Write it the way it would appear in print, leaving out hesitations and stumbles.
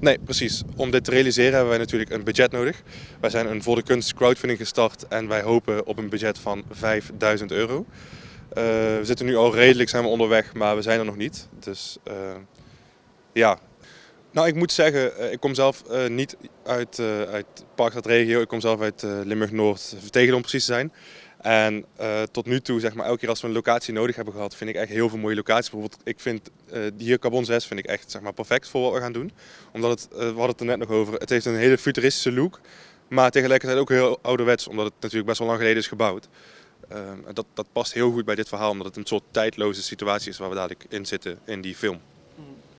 Nee, precies. Om dit te realiseren hebben wij natuurlijk een budget nodig. Wij zijn een Voor de Kunst crowdfunding gestart en wij hopen op een budget van €5.000. We zitten nu al redelijk, zijn we onderweg, maar we zijn er nog niet. Dus ja. Nou, ik moet zeggen, ik kom zelf niet uit Parkstad-regio. Ik kom zelf uit Limburg-Noord, Vertegel om precies te zijn. En tot nu toe, zeg maar, elke keer als we een locatie nodig hebben gehad, vind ik echt heel veel mooie locaties. Bijvoorbeeld, ik vind hier Carbon 6 vind ik echt, zeg maar, perfect voor wat we gaan doen. Omdat we hadden het er net nog over, het heeft een hele futuristische look. Maar tegelijkertijd ook heel ouderwets, omdat het natuurlijk best wel lang geleden is gebouwd. Dat past heel goed bij dit verhaal, omdat het een soort tijdloze situatie is waar we dadelijk in zitten in die film.